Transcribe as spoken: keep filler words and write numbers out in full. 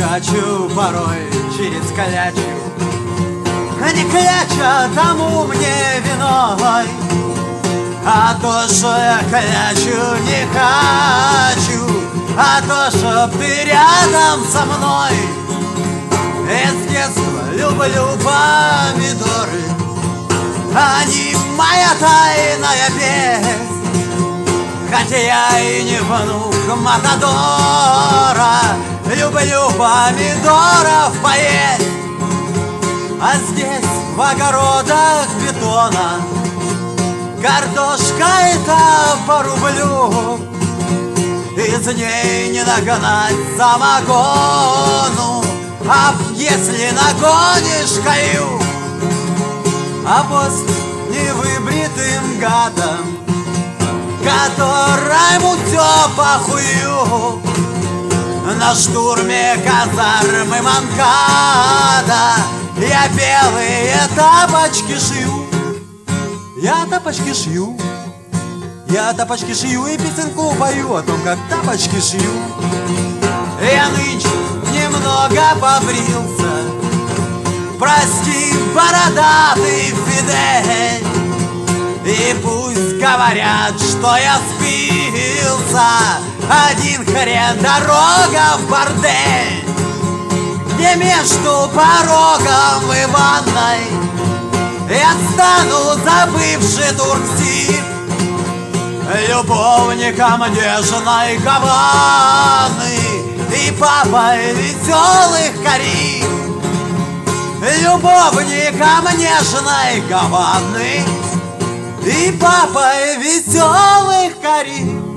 скачу порой через клячу. Не кляча тому мне виной, а то, что я клячу не хочу, а то, что ты рядом со мной. С детства люблю помидоры, они моя тайная песнь. Хотя я и не внук Матадора, люблю помидоров поесть. А здесь в огородах бетона картошка это по рублю. Из ней не нагнать самогону, а если нагонишь каю, а после невыбритым гадом, которому все похую, на штурме казармы Манкада я белые тапочки шью. Я тапочки шью, я тапочки шью и песенку пою о том, как тапочки шью. Я нынче немного побрился, прости, бородатый Фидель, и пусть говорят, что я спился, один хрен дорога в бордель, где между порогом и ванной я стану забывший турксиб, любовником нежной Гаваны и папой веселых Кариб. Любовником нежной Гаваны и папой веселых Кариб.